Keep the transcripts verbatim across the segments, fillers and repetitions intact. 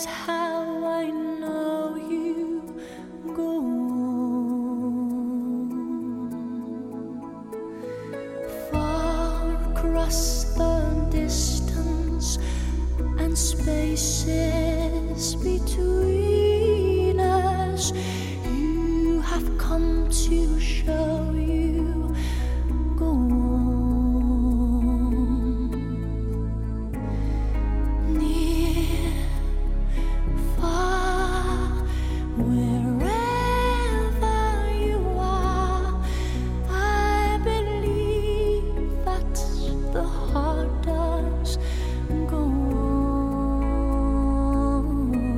how I know you go on. Far across the distance and spaces between us, you have come to show you go on. Near, far, wherever you are, I believe that the heart does go on.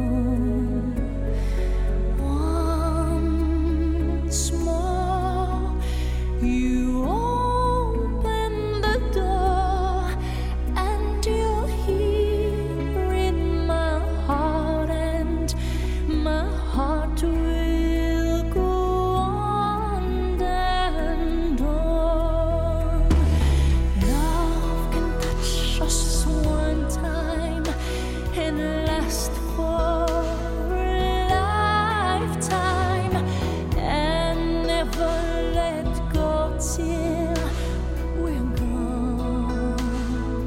Once more, you open the door, and you're here in my heart, and my heart will go on and on. Love can touch us one time and last for a lifetime, and never let go till we're gone.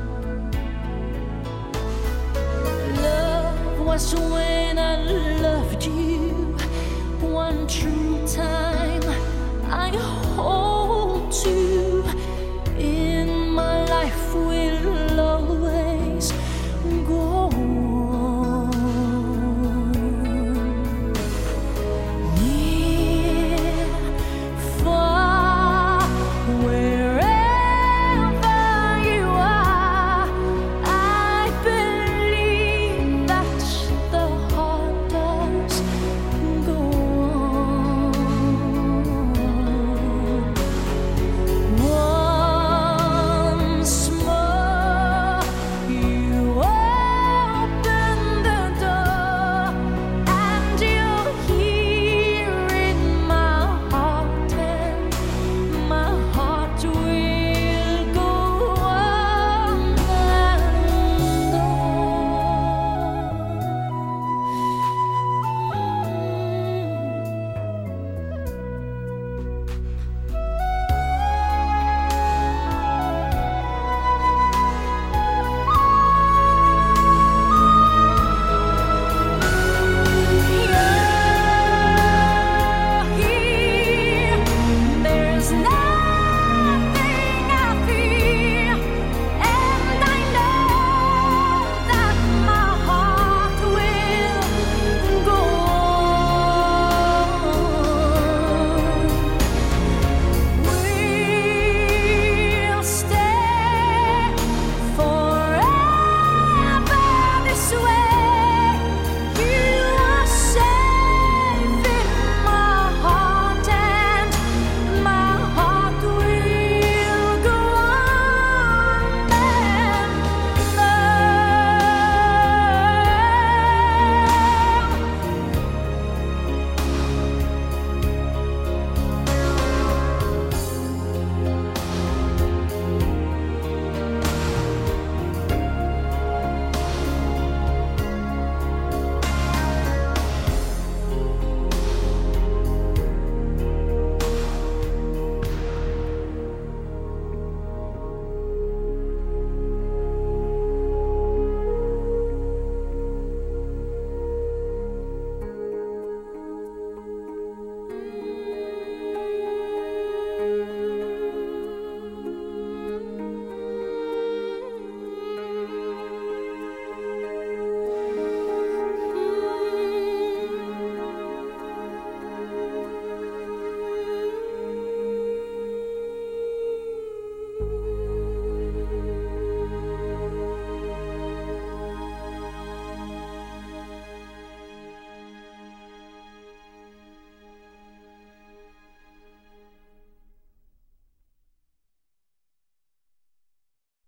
Love was when I loved you one true time. I hold to